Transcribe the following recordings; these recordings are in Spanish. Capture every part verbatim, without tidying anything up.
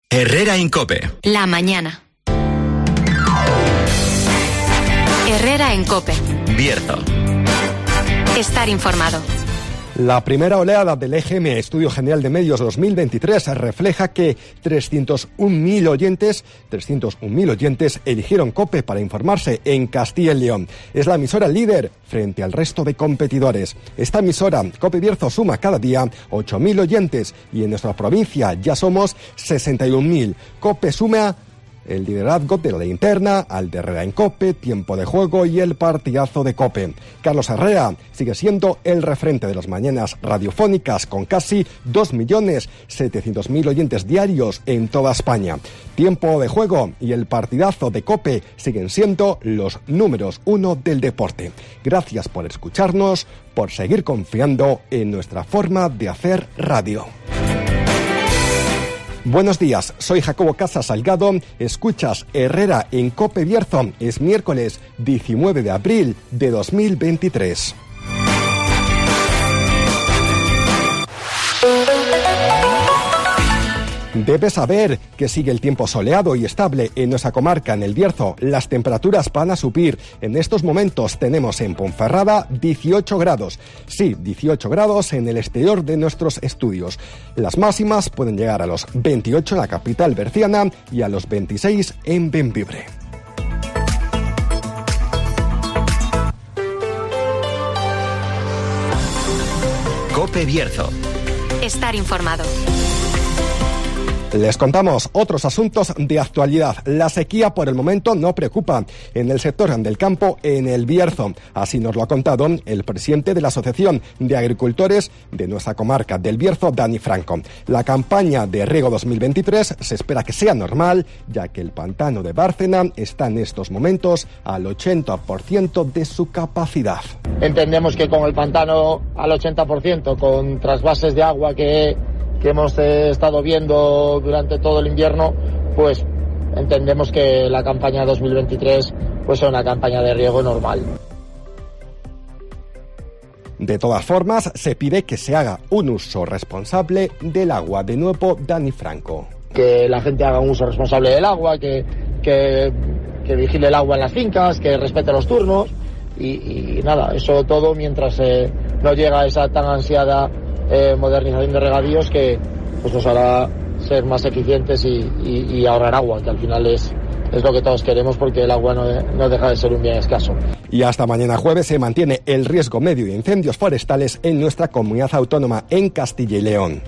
Herrera en COPE. La mañana. Herrera en COPE. Bierzo. Estar informado. La primera oleada del E G M, Estudio General de Medios dos mil veintitrés, refleja que trescientos un mil oyentes, trescientos un mil oyentes eligieron COPE para informarse en Castilla y León. Es la emisora líder frente al resto de competidores. Esta emisora, COPE Bierzo, suma cada día ocho mil oyentes y en nuestra provincia ya somos sesenta y un mil. COPE suma el liderazgo de la linterna, al de Herrera en COPE, Tiempo de Juego y el partidazo de COPE. Carlos Herrera sigue siendo el referente de las mañanas radiofónicas con casi dos millones setecientos mil oyentes diarios en toda España. Tiempo de Juego y el partidazo de COPE siguen siendo los números uno del deporte. Gracias por escucharnos, por seguir confiando en nuestra forma de hacer radio. Buenos días, soy Jacobo Casas Salgado, escuchas Herrera en COPE Bierzo, es miércoles diecinueve de abril de dos mil veintitrés. Debes saber que sigue el tiempo soleado y estable en nuestra comarca, en el Bierzo. Las temperaturas van a subir. En estos momentos tenemos en Ponferrada dieciocho grados. Sí, dieciocho grados en el exterior de nuestros estudios. Las máximas pueden llegar a los veintiocho en la capital berciana y a los veintiséis en Bembibre. COPE Bierzo. Estar informado. Les contamos otros asuntos de actualidad. La sequía por el momento no preocupa en el sector del campo en el Bierzo. Así nos lo ha contado el presidente de la Asociación de Agricultores de nuestra comarca del Bierzo, Dani Franco. La campaña de riego dos mil veintitrés se espera que sea normal, ya que el pantano de Bárcena está en estos momentos al ochenta por ciento de su capacidad. Entendemos que con el pantano al ochenta por ciento, con trasvases de agua que... que hemos eh, estado viendo durante todo el invierno, pues entendemos que la campaña dos mil veintitrés pues es una campaña de riego normal. De todas formas, se pide que se haga un uso responsable del agua. De nuevo, Dani Franco. Que la gente haga un uso responsable del agua, que, que, que vigile el agua en las fincas, que respete los turnos y, y nada, eso todo mientras eh, no llega esa tan ansiada Eh, modernización de regadíos que pues nos hará ser más eficientes y, y, y ahorrar agua, que al final es, es lo que todos queremos, porque el agua no, no deja de ser un bien escaso. Y hasta mañana jueves se mantiene el riesgo medio de incendios forestales en nuestra comunidad autónoma en Castilla y León.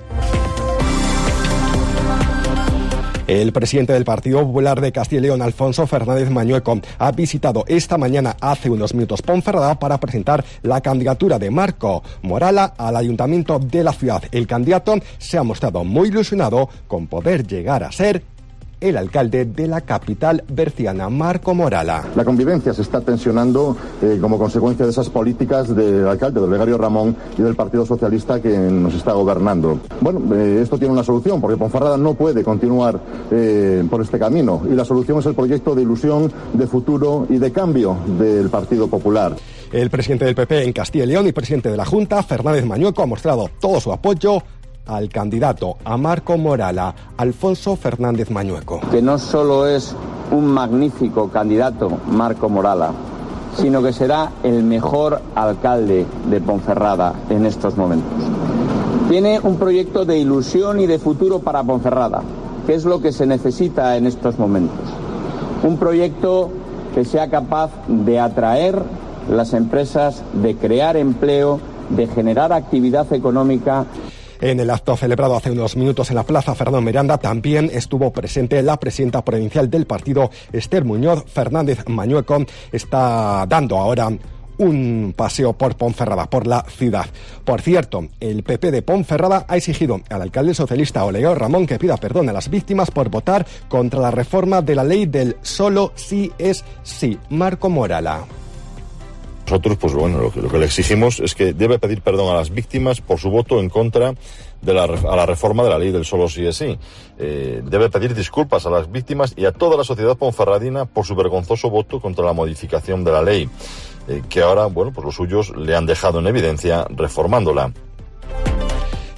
El presidente del Partido Popular de Castilla y León, Alfonso Fernández Mañueco, ha visitado esta mañana, hace unos minutos, Ponferrada para presentar la candidatura de Marco Morala al ayuntamiento de la ciudad. El candidato se ha mostrado muy ilusionado con poder llegar a ser el alcalde de la capital berciana, Marco Morala. La convivencia se está tensionando eh, como consecuencia de esas políticas del alcalde, del Gregario Ramón, y del Partido Socialista que nos está gobernando. Bueno, eh, esto tiene una solución, porque Ponferrada no puede continuar eh, por este camino, y la solución es el proyecto de ilusión, de futuro y de cambio del Partido Popular. El presidente del P P en Castilla y León y presidente de la Junta, Fernández Mañueco, ha mostrado todo su apoyo al candidato a Marco Morala, Alfonso Fernández Mañueco. Que no solo es un magnífico candidato, Marco Morala, sino que será el mejor alcalde de Ponferrada en estos momentos. Tiene un proyecto de ilusión y de futuro para Ponferrada, que es lo que se necesita en estos momentos. Un proyecto que sea capaz de atraer las empresas, de crear empleo, de generar actividad económica. En el acto celebrado hace unos minutos en la Plaza Fernando Miranda también estuvo presente la presidenta provincial del partido, Esther Muñoz. Fernández Mañueco está dando ahora un paseo por Ponferrada, por la ciudad. Por cierto, el P P de Ponferrada ha exigido al alcalde socialista Oleguer Ramón que pida perdón a las víctimas por votar contra la reforma de la ley del solo sí es sí. Marco Morala. Nosotros, pues bueno, lo que, lo que le exigimos es que debe pedir perdón a las víctimas por su voto en contra de la, a la reforma de la ley del solo sí es sí. Eh, debe pedir disculpas a las víctimas y a toda la sociedad ponferradina por su vergonzoso voto contra la modificación de la ley, eh, que ahora, bueno, pues los suyos le han dejado en evidencia reformándola.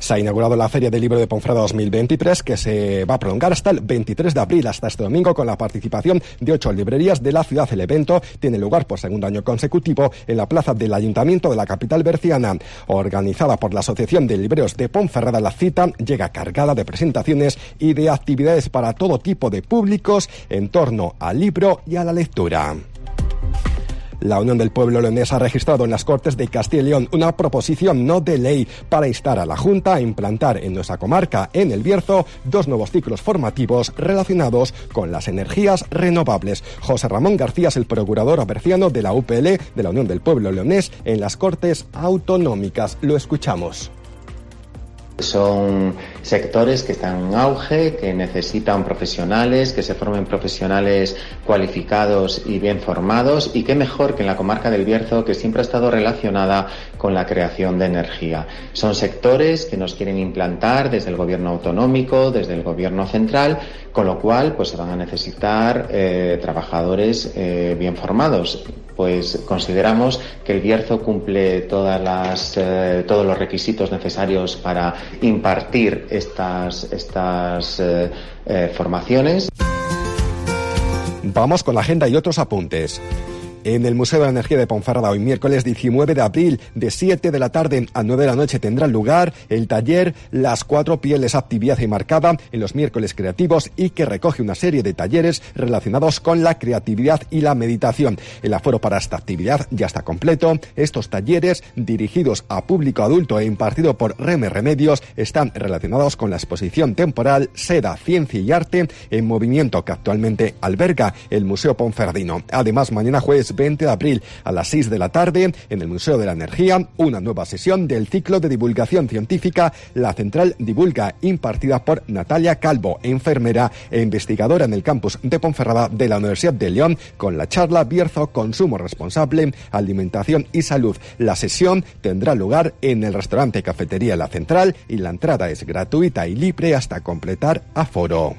Se ha inaugurado la Feria del Libro de Ponferrada dos mil veintitrés, que se va a prolongar hasta el veintitrés de abril, hasta este domingo, con la participación de ocho librerías de la ciudad. El evento tiene lugar por segundo año consecutivo en la plaza del Ayuntamiento de la capital berciana. Organizada por la Asociación de Libreros de Ponferrada, la cita llega cargada de presentaciones y de actividades para todo tipo de públicos en torno al libro y a la lectura. La Unión del Pueblo Leonés ha registrado en las Cortes de Castilla y León una proposición no de ley para instar a la Junta a implantar en nuestra comarca, en El Bierzo, dos nuevos ciclos formativos relacionados con las energías renovables. José Ramón García es el procurador berciano de la U P L, de la Unión del Pueblo Leonés, en las Cortes Autonómicas. Lo escuchamos. Son sectores que están en auge, que necesitan profesionales, que se formen profesionales cualificados y bien formados, y qué mejor que en la comarca del Bierzo, que siempre ha estado relacionada con la creación de energía. Son sectores que nos quieren implantar desde el gobierno autonómico, desde el gobierno central, con lo cual pues se van a necesitar eh, trabajadores eh, bien formados. Pues consideramos que el Bierzo cumple todas las, eh, todos los requisitos necesarios para impartir estas, estas eh, eh, formaciones. Vamos con la agenda y otros apuntes. En el Museo de la Energía de Ponferrada, hoy miércoles diecinueve de abril, de siete de la tarde a nueve de la noche, tendrá lugar el taller Las Cuatro Pieles, actividad enmarcada en los miércoles creativos y que recoge una serie de talleres relacionados con la creatividad y la meditación. El aforo para esta actividad ya está completo. Estos talleres, dirigidos a público adulto e impartido por Reme Remedios, están relacionados con la exposición temporal Seda, Ciencia y Arte en Movimiento, que actualmente alberga el Museo Ponferradino. Además, mañana jueves veinte de abril a las seis de la tarde en el Museo de la Energía, una nueva sesión del ciclo de divulgación científica La Central Divulga, impartida por Natalia Calvo, enfermera e investigadora en el campus de Ponferrada de la Universidad de León, con la charla Bierzo, Consumo Responsable, Alimentación y Salud. La sesión tendrá lugar en el restaurante Cafetería La Central y la entrada es gratuita y libre hasta completar aforo.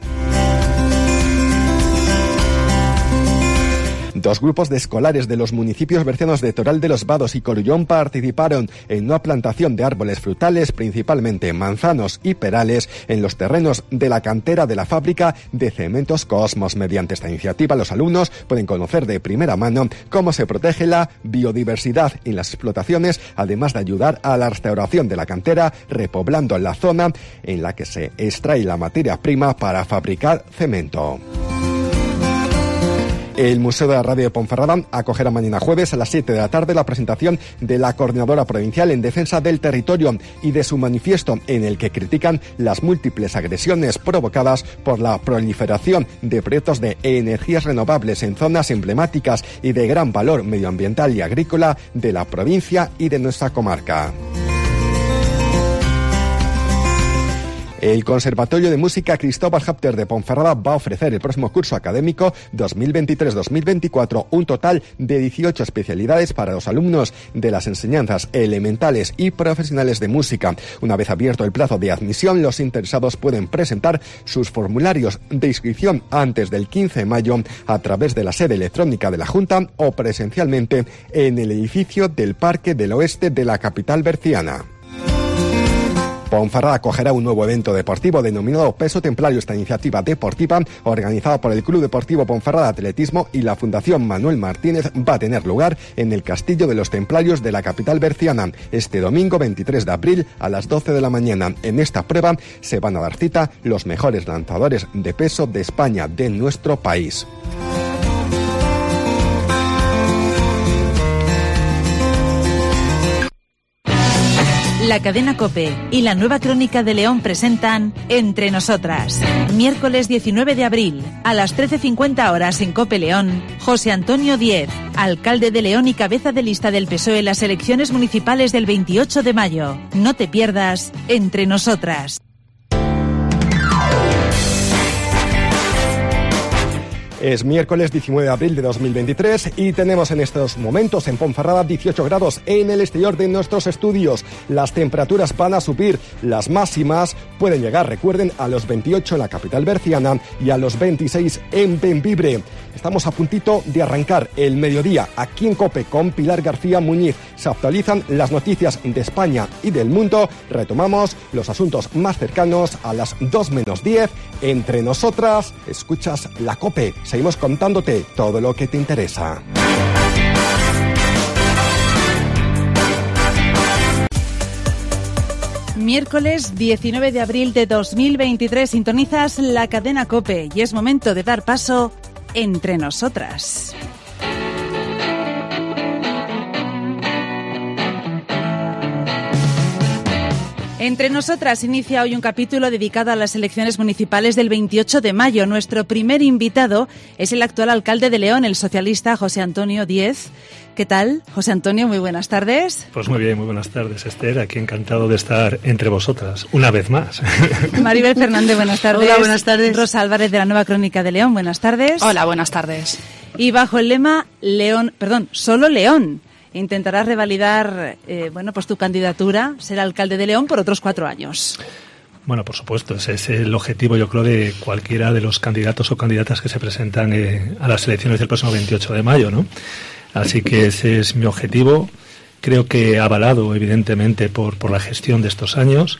Dos grupos de escolares de los municipios bercianos de Toral de los Vados y Corullón participaron en una plantación de árboles frutales, principalmente manzanos y perales, en los terrenos de la cantera de la fábrica de Cementos Cosmos. Mediante esta iniciativa, los alumnos pueden conocer de primera mano cómo se protege la biodiversidad en las explotaciones, además de ayudar a la restauración de la cantera, repoblando la zona en la que se extrae la materia prima para fabricar cemento. El Museo de la Radio de Ponferrada acogerá mañana jueves a las siete de la tarde la presentación de la Coordinadora Provincial en Defensa del Territorio y de su manifiesto, en el que critican las múltiples agresiones provocadas por la proliferación de proyectos de energías renovables en zonas emblemáticas y de gran valor medioambiental y agrícola de la provincia y de nuestra comarca. El Conservatorio de Música Cristóbal Hapter de Ponferrada va a ofrecer el próximo curso académico dos mil veintitrés dos mil veinticuatro un total de dieciocho especialidades para los alumnos de las enseñanzas elementales y profesionales de música. Una vez abierto el plazo de admisión, los interesados pueden presentar sus formularios de inscripción antes del quince de mayo a través de la sede electrónica de la Junta o presencialmente en el edificio del Parque del Oeste de la capital berciana. Ponferrada acogerá un nuevo evento deportivo denominado Peso Templario. Esta iniciativa deportiva, organizada por el Club Deportivo Ponferrada Atletismo y la Fundación Manuel Martínez, va a tener lugar en el Castillo de los Templarios de la capital berciana este domingo veintitrés de abril a las doce de la mañana. En esta prueba se van a dar cita los mejores lanzadores de peso de España, de nuestro país. La cadena COPE y la Nueva Crónica de León presentan Entre Nosotras. Miércoles diecinueve de abril, a las trece cincuenta horas en COPE León, José Antonio Díez, alcalde de León y cabeza de lista del P S O E en las elecciones municipales del veintiocho de mayo. No te pierdas Entre Nosotras. Es miércoles diecinueve de abril de dos mil veintitrés y tenemos en estos momentos en Ponferrada dieciocho grados en el exterior de nuestros estudios. Las temperaturas van a subir, las máximas pueden llegar, recuerden, a los veintiocho en la capital berciana y a los veintiséis en Bembibre. Estamos a puntito de arrancar el mediodía aquí en COPE con Pilar García Muñiz. Se actualizan las noticias de España y del mundo. Retomamos los asuntos más cercanos a las dos menos diez. Entre nosotras, escuchas la COPE. Seguimos contándote todo lo que te interesa. Miércoles diecinueve de abril de dos mil veintitrés, sintonizas la cadena COPE y es momento de dar paso entre nosotras. Entre nosotras inicia hoy un capítulo dedicado a las elecciones municipales del veintiocho de mayo. Nuestro primer invitado es el actual alcalde de León, el socialista José Antonio Díez. ¿Qué tal, José Antonio? Muy buenas tardes. Pues muy bien, muy buenas tardes, Esther. Aquí encantado de estar entre vosotras, una vez más. Maribel Fernández, buenas tardes. Hola, buenas tardes. Rosa Álvarez, de la Nueva Crónica de León, buenas tardes. Hola, buenas tardes. Y bajo el lema León, perdón, solo León, intentarás revalidar, eh, bueno, pues tu candidatura, ser alcalde de León por otros cuatro años. Bueno, por supuesto, ese es el objetivo, yo creo, de cualquiera de los candidatos o candidatas que se presentan eh, a las elecciones del próximo veintiocho de mayo, ¿no? Así que ese es mi objetivo, creo que avalado evidentemente por, por la gestión de estos años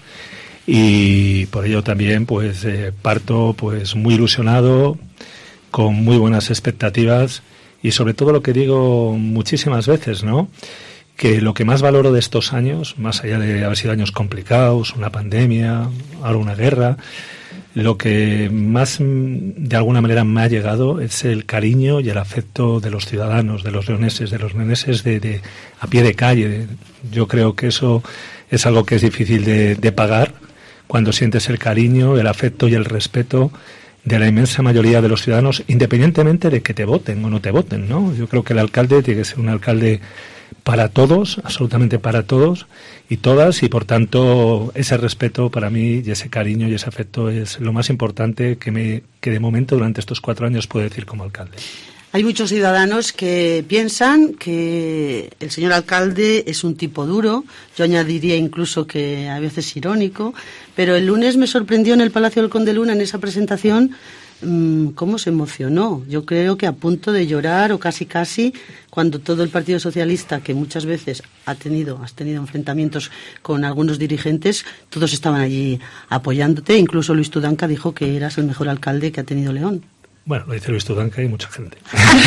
y por ello también pues eh, parto pues muy ilusionado, con muy buenas expectativas y sobre todo lo que digo muchísimas veces, ¿no? Que lo que más valoro de estos años, más allá de haber sido años complicados, una pandemia, ahora una guerra, lo que más de alguna manera me ha llegado es el cariño y el afecto de los ciudadanos, de los leoneses, de los leoneses de, de a pie de calle. Yo creo que eso es algo que es difícil de, de pagar cuando sientes el cariño, el afecto y el respeto de la inmensa mayoría de los ciudadanos, independientemente de que te voten o no te voten, ¿no? Yo creo que el alcalde tiene que ser un alcalde para todos, absolutamente para todos y todas, y por tanto ese respeto para mí y ese cariño y ese afecto es lo más importante que me que de momento durante estos cuatro años puedo decir como alcalde. Hay muchos ciudadanos que piensan que el señor alcalde es un tipo duro, yo añadiría incluso que a veces irónico, pero el lunes me sorprendió en el Palacio del Conde Luna, en esa presentación, mmm, cómo se emocionó. Yo creo que a punto de llorar o casi casi, cuando todo el Partido Socialista, que muchas veces ha tenido, has tenido enfrentamientos con algunos dirigentes, todos estaban allí apoyándote, incluso Luis Tudanca dijo que eras el mejor alcalde que ha tenido León. Bueno, lo dice Luis Tudanca y mucha gente.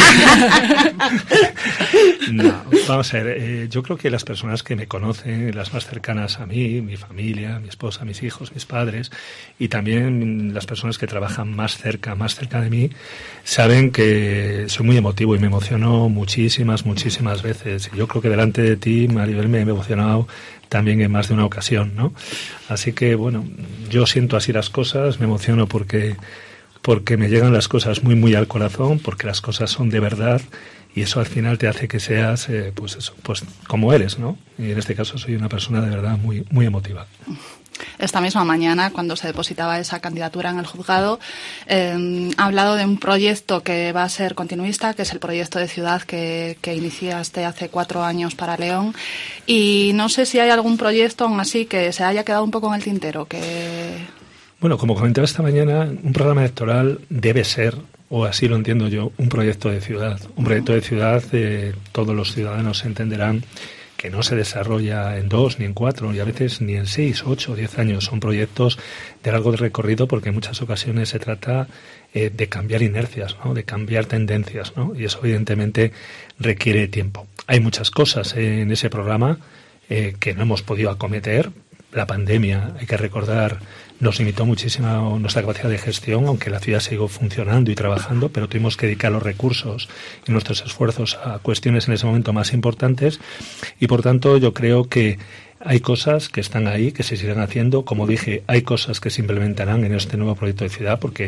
No, vamos a ver, eh, yo creo que las personas que me conocen, las más cercanas a mí, mi familia, mi esposa, mis hijos, mis padres, y también las personas que trabajan más cerca, más cerca de mí, saben que soy muy emotivo y me emociono muchísimas, muchísimas veces. Y yo creo que delante de ti, Maribel, me he emocionado también en más de una ocasión, ¿no? Así que, bueno, yo siento así las cosas, me emociono porque... porque me llegan las cosas muy muy al corazón, porque las cosas son de verdad y eso al final te hace que seas eh, pues eso, pues como eres, ¿no? Y en este caso soy una persona de verdad muy muy emotiva. Esta misma mañana, cuando se depositaba esa candidatura en el juzgado, eh, ha hablado de un proyecto que va a ser continuista, que es el proyecto de ciudad que, que iniciaste hace cuatro años para León. Y no sé si hay algún proyecto aún así que se haya quedado un poco en el tintero, que... Bueno, como comentaba esta mañana, un programa electoral debe ser, o así lo entiendo yo, un proyecto de ciudad. Un proyecto de ciudad, eh, todos los ciudadanos entenderán que no se desarrolla en dos, ni en cuatro, y a veces ni en seis, ocho, diez años. Son proyectos de largo recorrido porque en muchas ocasiones se trata eh, de cambiar inercias, ¿no? De cambiar tendencias, ¿no? Y eso evidentemente requiere tiempo. Hay muchas cosas eh, en ese programa eh, que no hemos podido acometer. La pandemia, hay que recordar, nos limitó muchísimo nuestra capacidad de gestión, aunque la ciudad siguió funcionando y trabajando, pero tuvimos que dedicar los recursos y nuestros esfuerzos a cuestiones en ese momento más importantes y, por tanto, yo creo que hay cosas que están ahí, que se siguen haciendo. Como dije, hay cosas que se implementarán en este nuevo proyecto de ciudad porque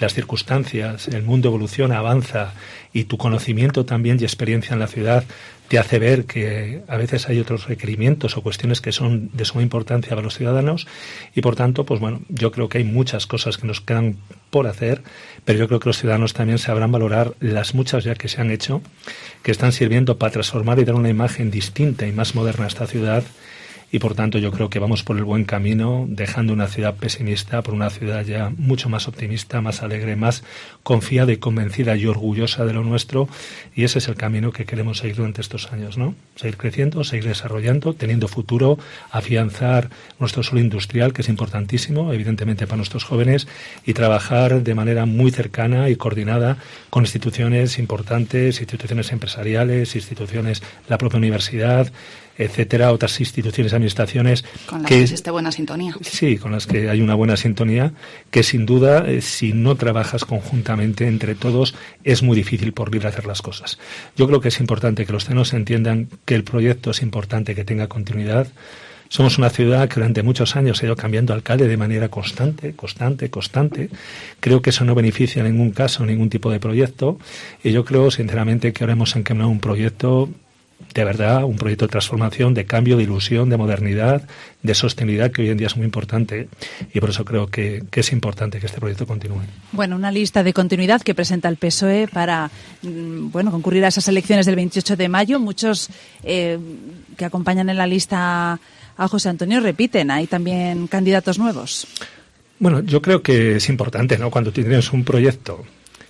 las circunstancias, el mundo evoluciona, avanza y tu conocimiento también y experiencia en la ciudad te hace ver que a veces hay otros requerimientos o cuestiones que son de suma importancia para los ciudadanos y por tanto, pues bueno, yo creo que hay muchas cosas que nos quedan por hacer, pero yo creo que los ciudadanos también sabrán valorar las muchas ya que se han hecho, que están sirviendo para transformar y dar una imagen distinta y más moderna a esta ciudad. Y por tanto yo creo que vamos por el buen camino, dejando una ciudad pesimista por una ciudad ya mucho más optimista, más alegre, más confiada y convencida y orgullosa de lo nuestro. Y ese es el camino que queremos seguir durante estos años, ¿no? Seguir creciendo, seguir desarrollando, teniendo futuro, afianzar nuestro suelo industrial, que es importantísimo, evidentemente para nuestros jóvenes, y trabajar de manera muy cercana y coordinada con instituciones importantes, instituciones empresariales, instituciones, la propia universidad, etcétera, otras instituciones, administraciones. Con las que, que existe buena sintonía. Sí, con las que hay una buena sintonía, que sin duda, eh, si no trabajas conjuntamente entre todos, es muy difícil por libre hacer las cosas. Yo creo que es importante que los ciudadanos entiendan que el proyecto es importante que tenga continuidad. Somos una ciudad que durante muchos años ha ido cambiando alcalde de manera constante, constante, constante. Creo que eso no beneficia en ningún caso, ningún tipo de proyecto. Y yo creo, sinceramente, que ahora hemos encaminado un proyecto de verdad, un proyecto de transformación, de cambio, de ilusión, de modernidad, de sostenibilidad, que hoy en día es muy importante y por eso creo que, que es importante que este proyecto continúe. Bueno, una lista de continuidad que presenta el P S O E para bueno, concurrir a esas elecciones del veintiocho de mayo. Muchos eh, que acompañan en la lista a José Antonio repiten. ¿Hay también candidatos nuevos? Bueno, yo creo que es importante, ¿no? Cuando tienes un proyecto,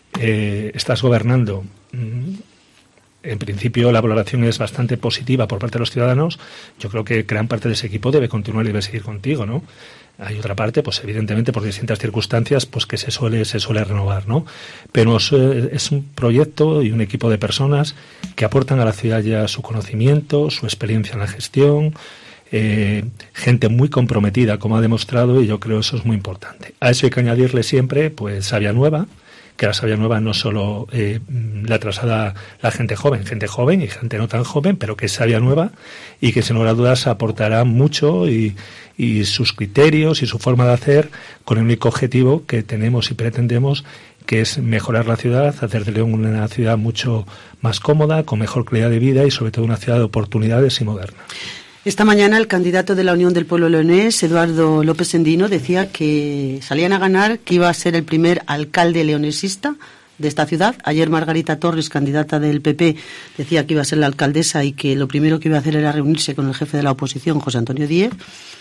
eh, estás gobernando. Mmm, En principio, la valoración es bastante positiva por parte de los ciudadanos. Yo creo que gran parte de ese equipo debe continuar y debe seguir contigo, ¿no? Hay otra parte, pues evidentemente por distintas circunstancias, pues que se suele se suele renovar, ¿no? Pero es, es un proyecto y un equipo de personas que aportan a la ciudad ya su conocimiento, su experiencia en la gestión, eh, gente muy comprometida, como ha demostrado, y yo creo eso es muy importante. A eso hay que añadirle siempre, pues, savia nueva, que la savia nueva no solo eh, la traslada la gente joven, gente joven y gente no tan joven, pero que es savia nueva y que sin lugar a dudas aportará mucho y, y sus criterios y su forma de hacer con el único objetivo que tenemos y pretendemos, que es mejorar la ciudad, hacer de León una ciudad mucho más cómoda, con mejor calidad de vida y sobre todo una ciudad de oportunidades y moderna. Esta mañana el candidato de la Unión del Pueblo Leonés, Eduardo López Endino, decía que salían a ganar, que iba a ser el primer alcalde leonesista de esta ciudad. Ayer Margarita Torres, candidata del P P, decía que iba a ser la alcaldesa y que lo primero que iba a hacer era reunirse con el jefe de la oposición, José Antonio Díez.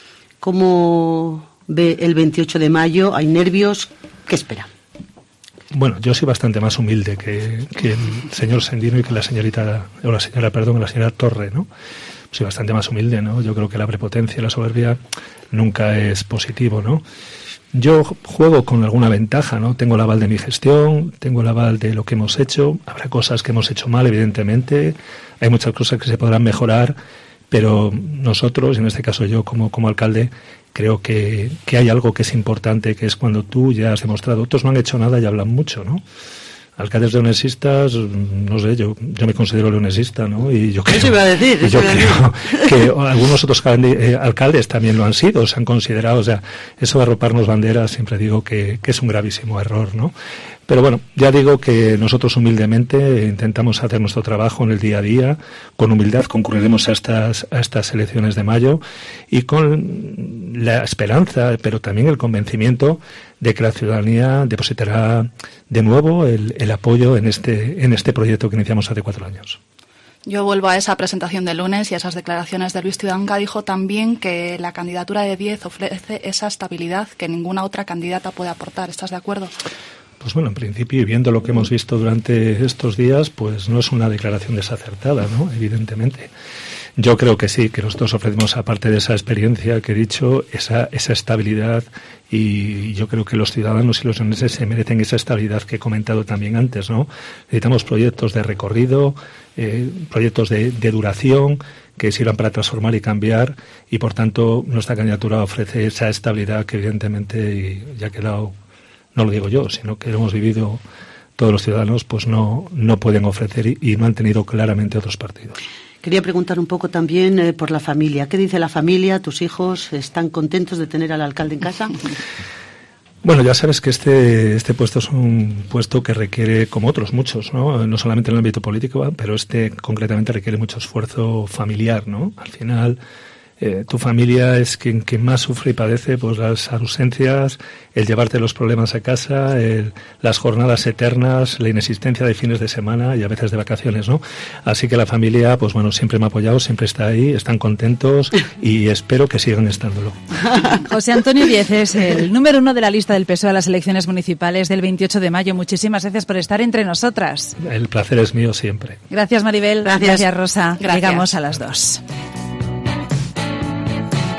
¿Cómo ve el veintiocho de mayo? ¿Hay nervios? ¿Qué espera? Bueno, yo soy bastante más humilde que, que el señor Sendino y que la señorita, o la señora, perdón, la señora Torre, ¿no? Soy bastante más humilde, ¿no? Yo creo que la prepotencia y la soberbia nunca es positivo, ¿no? Yo juego con alguna ventaja, ¿no? Tengo el aval de mi gestión, tengo el aval de lo que hemos hecho. Habrá cosas que hemos hecho mal, evidentemente. Hay muchas cosas que se podrán mejorar, pero nosotros, en este caso yo como, como alcalde, creo que, que hay algo que es importante, que es cuando tú ya has demostrado. Otros no han hecho nada y hablan mucho, ¿no? Alcaldes leonesistas, no sé, yo yo me considero leonesista, ¿no? Y yo creo, eso iba a decir, eso yo iba a creo que algunos otros alcaldes también lo han sido, se han considerado, o sea, eso de arroparnos banderas, siempre digo que, que es un gravísimo error, ¿no? Pero bueno, ya digo que nosotros humildemente intentamos hacer nuestro trabajo en el día a día, con humildad concurriremos a estas, a estas elecciones de mayo y con la esperanza, pero también el convencimiento de que la ciudadanía depositará de nuevo el, el apoyo en este, en este proyecto que iniciamos hace cuatro años. Yo vuelvo a esa presentación de lunes y a esas declaraciones de Luis Tudanca. Dijo también que la candidatura de Díez ofrece esa estabilidad que ninguna otra candidata puede aportar. ¿Estás de acuerdo? Pues bueno, en principio, y viendo lo que hemos visto durante estos días, pues no es una declaración desacertada, ¿no? Evidentemente. Yo creo que sí, que nosotros ofrecemos, aparte de esa experiencia que he dicho, esa, esa estabilidad, y yo creo que los ciudadanos y los leoneses se merecen esa estabilidad que he comentado también antes, ¿no? Necesitamos proyectos de recorrido, eh, proyectos de, de duración, que sirvan para transformar y cambiar, y por tanto nuestra candidatura ofrece esa estabilidad que evidentemente, y ya ha quedado, no lo digo yo, sino que lo hemos vivido todos los ciudadanos, pues no, no pueden ofrecer y, y no han tenido claramente otros partidos. Quería preguntar un poco también eh, por la familia. ¿Qué dice la familia? ¿Tus hijos están contentos de tener al alcalde en casa? Bueno, Bueno, ya sabes que este este puesto es un puesto que requiere, como otros muchos, ¿no? No solamente en el ámbito político, pero este concretamente requiere mucho esfuerzo familiar, ¿no? Al final, eh, tu familia es quien, quien más sufre y padece pues las ausencias, el llevarte los problemas a casa, el, las jornadas eternas, la inexistencia de fines de semana y a veces de vacaciones, ¿no? Así que la familia, pues bueno, siempre me ha apoyado, siempre está ahí, están contentos y espero que sigan estándolo. José Antonio Díez es el número uno de la lista del P S O E a las elecciones municipales del veintiocho de mayo. Muchísimas gracias por estar entre nosotras. El placer es mío siempre. Gracias, Maribel. Gracias, gracias Rosa. Gracias. Llegamos a las dos.